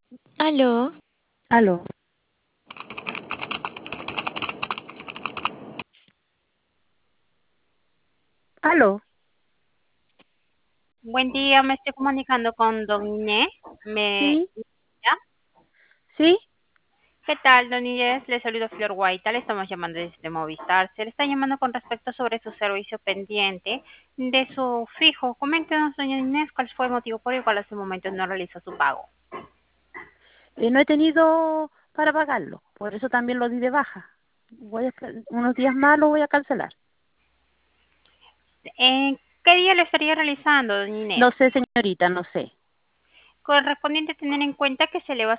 Aló, Aló, aló, Buen día, me estoy comunicando con Don Inés. sí, ¿Ya? sí, ¿Qué tal, Don Inés? Le saludo Flor Guaita, le estamos llamando desde Movistar. Se le está llamando con respecto sobre su servicio pendiente de su fijo. Coméntenos, doña Inés, cuál fue el motivo por el cual hace un momento no realizó su pago. no he tenido para pagarlo, por eso también lo di de baja. Unos días más lo voy a cancelar. ¿En qué día lo estaría realizando, doña Inés? No sé, señorita, no sé. Correspondiente tener en cuenta que se le va